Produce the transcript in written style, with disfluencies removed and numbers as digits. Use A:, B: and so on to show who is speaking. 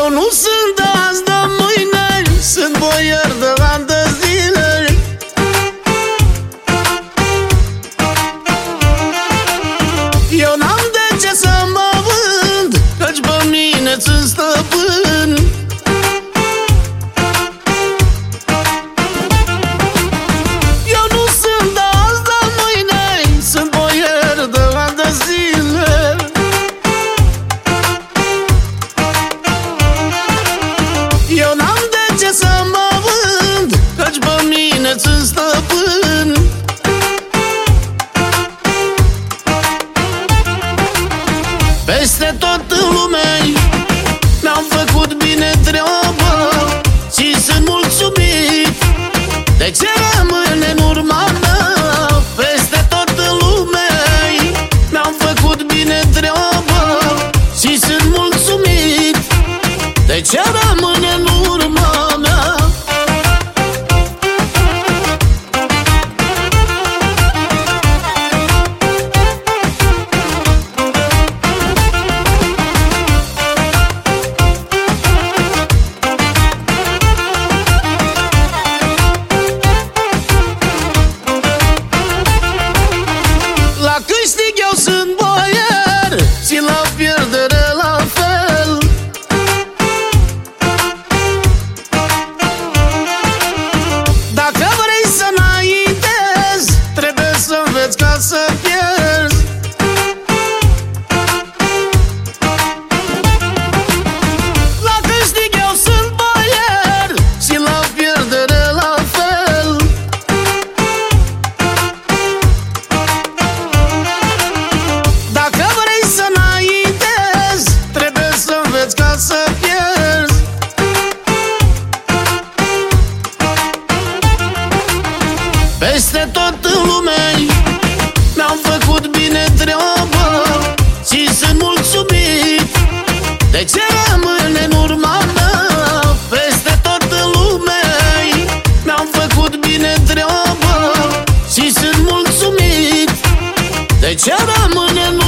A: Eu nu sunt de azi, de mâine, sunt boier de ani de zile. Eu n-am de ce să mă vând, căci pe mine ți-n stăpân. Eu nu sunt de azi, de mâine, sunt boier de ani de zile. Eu n-am de ce să mă vând, căci pe mine ți-n stăpân. Peste tot în lume mi-am făcut bine treaba și sunt mulțumit. De ce rămâne în urma mea? Peste tot în lume mi-am făcut bine treaba și sunt mulțumit. De ce rămâne în urma mea? La câștig eu sunt boier și la pierdere la fel. Dacă vrei să înaintezi, trebuie să înveți ca să pierzi. La câștig eu sunt boier și la pierdere la fel. Dacă vrei să înaintezi, trebuie să înveți ca să pierzi. Peste tot în lume mi-am făcut bine treaba și sunt mulțumit. De ce rămâne în urma mea? Peste tot în lume mi-am făcut bine treaba și sunt mulțumit. De ce rămâne în